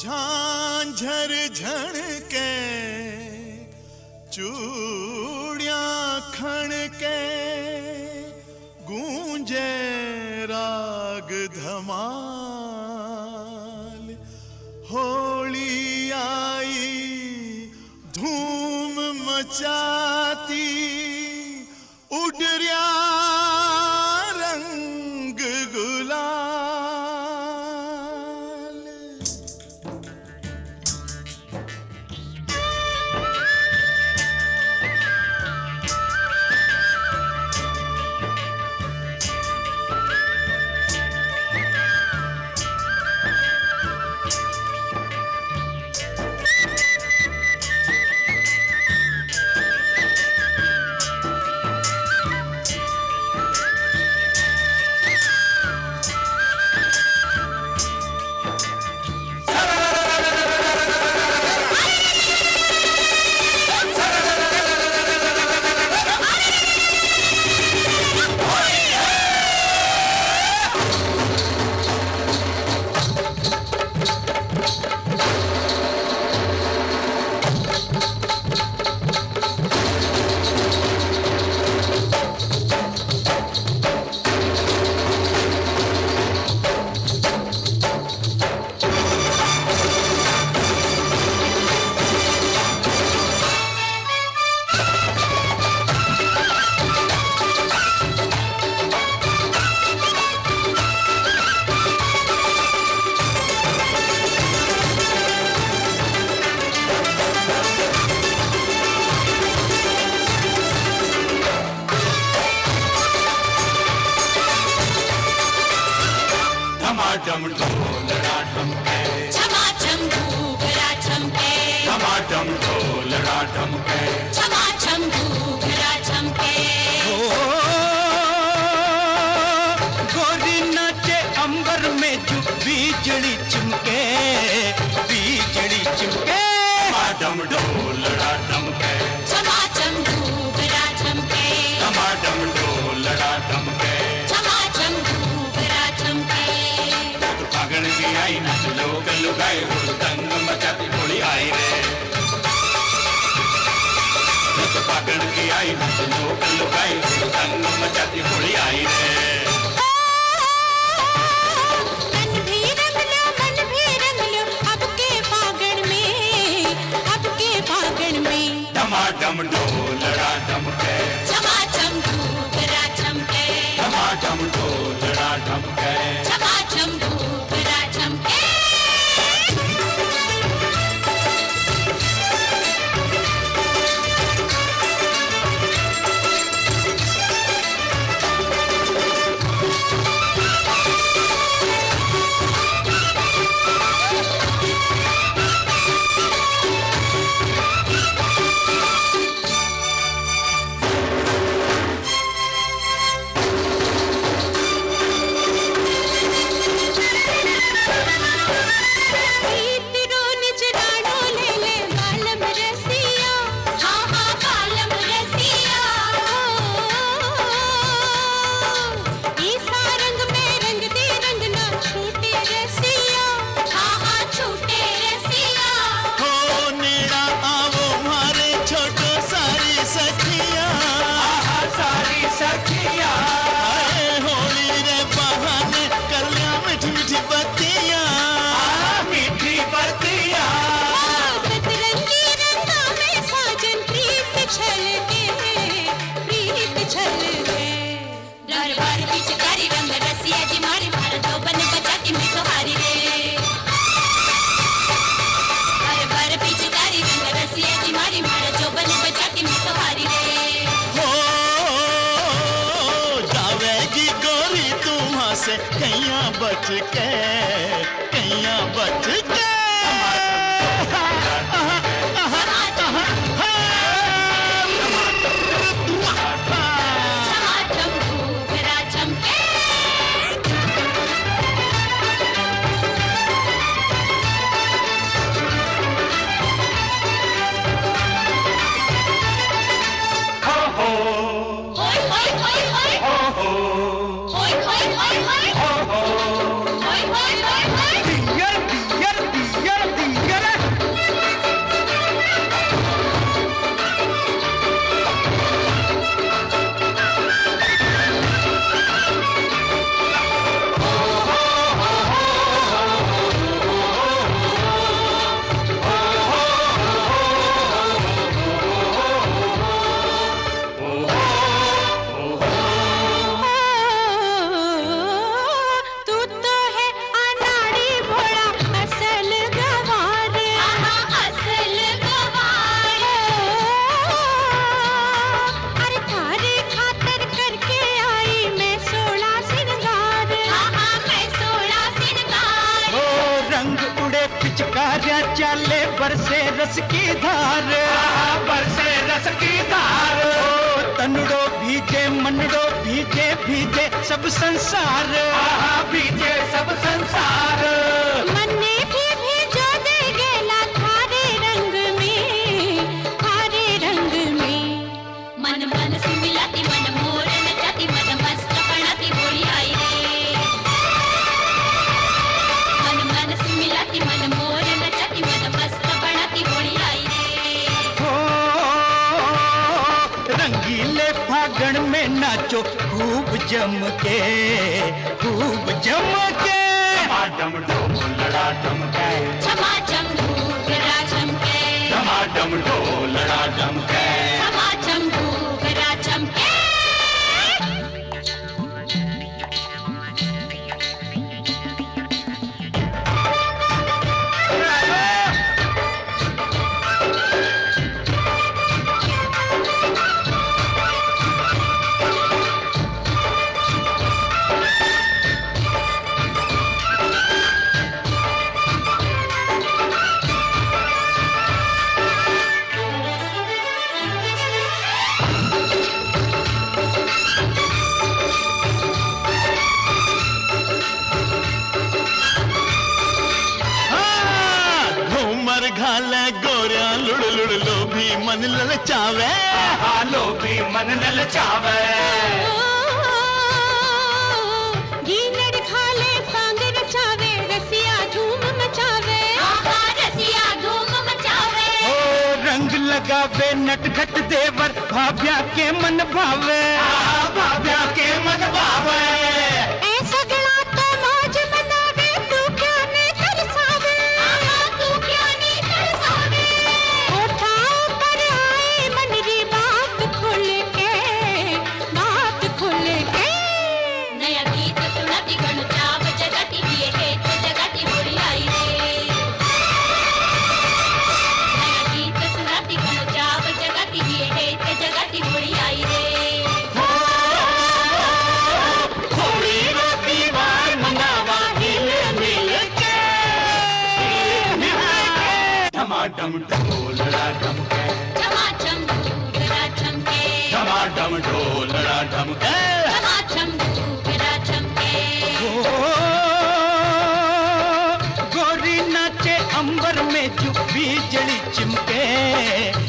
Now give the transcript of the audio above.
झांझर झणके चूड़ियां खणके गूंजे राग धमाल। होली आई धूम मचाती उड़रिया रंग गुलाल। टमाटम ढोलड़ा ठमके, छमाछम घूघरा छमके, टमाटम ढोलड़ा ठमके, छमाछम घूघरा छमके। गोरी नाचे अंबर में जो बिजली चमके, बिजली चमके। टमाटम ढोलड़ा ठमके, छमाछम घूघरा छमके, टमाटम ढोलड़ा ठमके। छमाछम घूघरा छमके। पगड़ की आई नाच लोग लुगाए हुड़दंग मचाती होली आई रे। पगड़ की आई नाच लोग लुगाए हुड़दंग मचाती होली आई रे। मन भी रंग लो, मन भी रंग लो, अब के फागण में, अब के फागण में। टमाटम ढोलड़ा ठमके, छमाछम घूघरा छमके, टमाटम ढोलड़ा ठमके। छमाछम घूघरा छमके। से कैया बच के, कैया बच के। दिया दिया बरसे रस की धार, बरसे रस की धार। ओ तनुड़ो भीजे मनड़ो भीजे भीजे सब संसार, भीजे सब संसार। मन ने भी भेजो दे गेला थारे रंग में, थारे रंग में। मन मन से मिलाती मन मोर नचाती मन मस्त बनाती बोली आई रे। मन मन से मिलाती मन मोर नचाती मन मस्त बनाती बोली आई रे। हो रंगीले फागण में नाचो खूब जम के, खूब जम के। डम ढोल लड़ा चमके, छमाछम घूघरा चमके, डम ढोल लड़ा चमके। छमाछम घूघरा चमके। घूमर घाले गोरिया लुड़ लुड़ लोभी मन ललचावे, हालो भी मन ललचावे। गीनड़ खाले सांग रचावे, रसिया धूम मचावे, रसिया धूम मचावे। ओ रंग लगावे नटखट देवर भाभ्या के मन भावे, भाभ्या के मन भावे। ऐ सगला तो मौज मनावे, तू क्या ने तरसावे, तू क्या ने तरसावे। उठाओ पर आए मन री बात खुल के, बात खुल के। नया गीत सुनाती गणु चाव जगाती दिए हेत जगाती बोली आई रे। नया गीत सुनाती गणु चाव जगाती दिए हेत जगाती बोली आई रे। थोड़ी रोटी वार मंगावा हिल मिल के, डम ढोल लड़ा चमके, छमाछम घूघरा चमके, डम ढोल लड़ा चमके। छमाछम घूघरा चमके। ओ गोरी नाचे अंबर में जो बिजली चिमके,